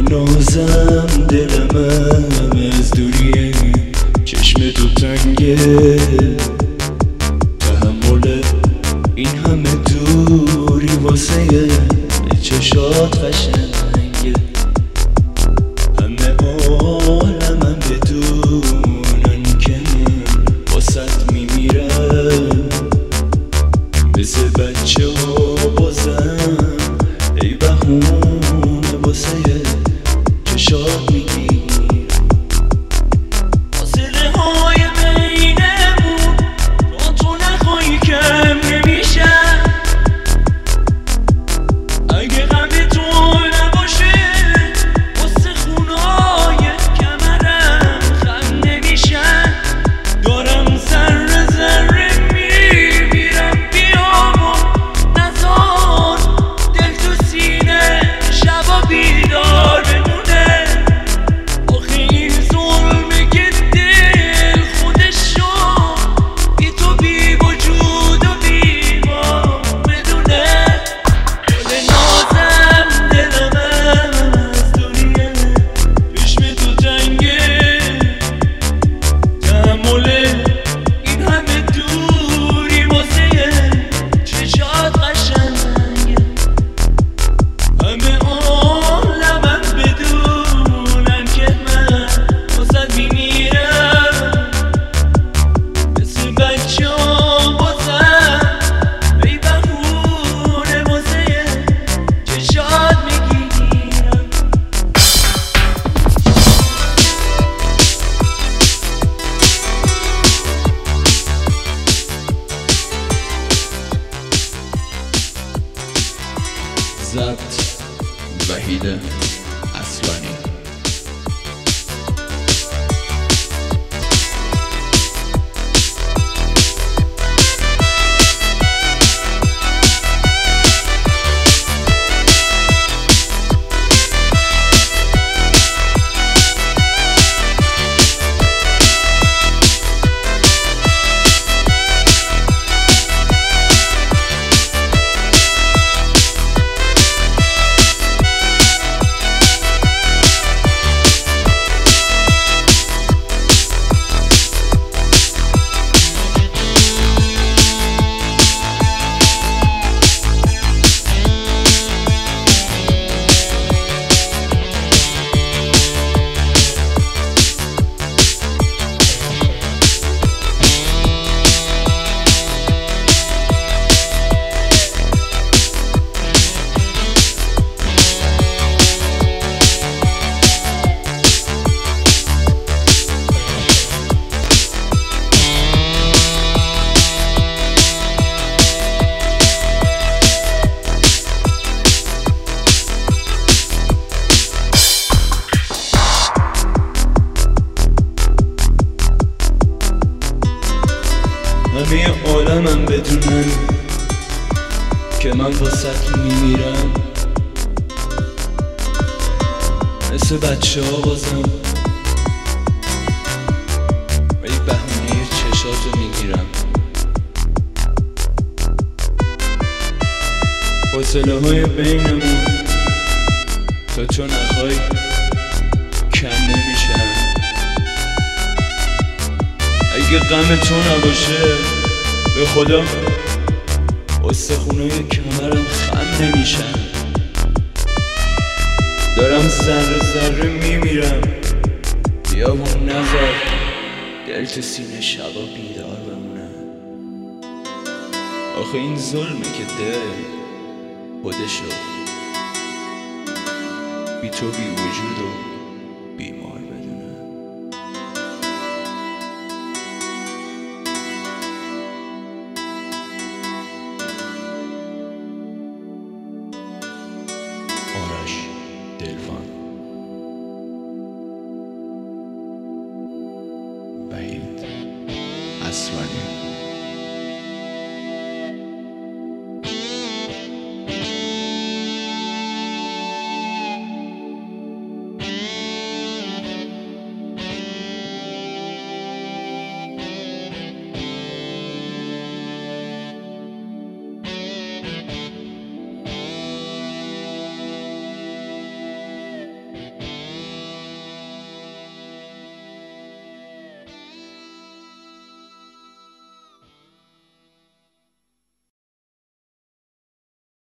نازم دلم از دوریه، چشم تو تنگه، تحمل این همه دوری واسه چشات قشنگه. همه عالمم بدونن که من واسط میمیرم، مثل بچه ها بازم ای بهونه واسه چشات میگیرم. فاصله های بینمون تا تو نخواهی کم نمیشه، اگه غم تو نباشه واسه خونای کمرم خم نمیشن. دارم ذره ذره میمیرم، بیامون نزار دل تو سینه شبا بیدار بمونه. آخه این ظلمه که دل خودشو بی تو بی وجود و بی ما بدونه. گل نازم دلم از دوریه، چشم تو تنگه، تحمل این همه دوری واسه چشات قشنگه. همه عالمم بدونن که من واسط میمیرم، مثل بچه ها بازم ای بهونه واسه چشات میگیرم. ضبط وحید اصلانی. همه عالمم بدونن که من واسط میمیرم، مثل بچه ها بازم ای بهونه چشاتو میگیرم. فاصله های بینمون تا تو نخوای کم نمیشن. اگه غم تو نباشه به خدا واسه خونای کمرم خم نمیشن. دارم ذره ذره میمیرم، بیامون نذار دل تو سینه شبا بیدار بمونه. آخه این ظلمه که دل خودشو بی تو بی وجود و بیمار بدونه. آرش دلوان.